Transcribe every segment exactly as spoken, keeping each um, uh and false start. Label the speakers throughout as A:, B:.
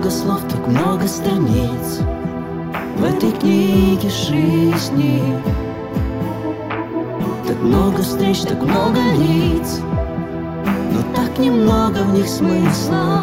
A: много слов, так много страниц в этой книге жизни. Так много встреч, так много лиц, но так немного в них смысла.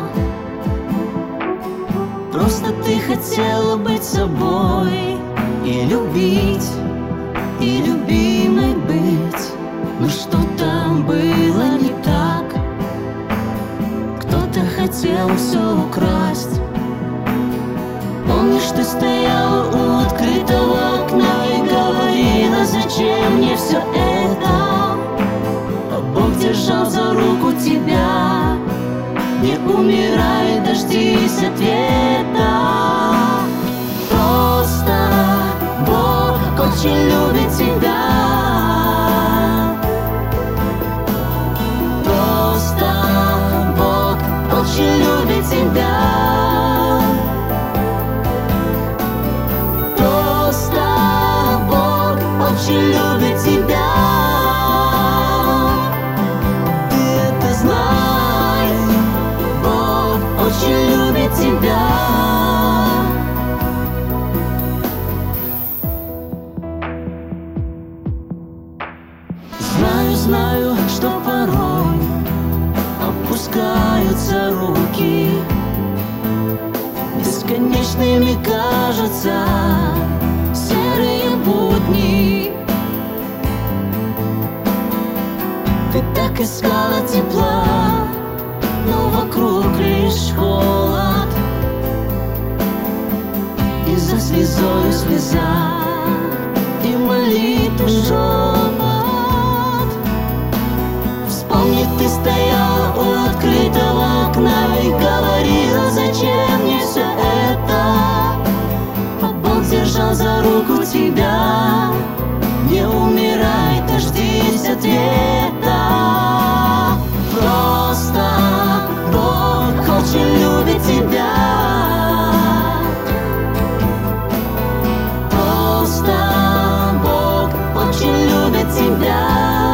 A: Просто ты хотела быть собой и любить, и любимой быть. Но что там было не так? Кто-то хотел все украсть. Помнишь, ты стояла у открытого окна и говорила: зачем мне все это? А Бог держал за руку тебя. Не умирай, дождись ответа. Просто Бог очень любит тебя. Просто Бог очень любит тебя. Просто Бог очень любит тебя. Ты это знай, Бог очень любит тебя. Знаю, знаю, что порой опускаются руки, бесконечными кажутся серые будни. Ты так искала тепла, но вокруг лишь холод, и за слезою слеза, и молитва шепот. Вспомни, ты стояла у открытого окна и говорила: зачем мне все это? А Бог держал за руку тебя. Не умирай, дождись ответа. Просто Бог очень любит тебя. Просто Бог очень любит тебя.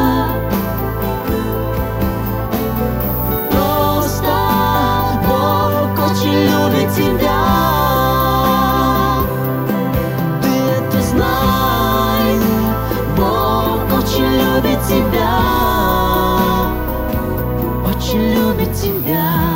A: Просто Бог очень любит тебя. Ты это знай, Бог очень любит тебя. Очень любит тебя.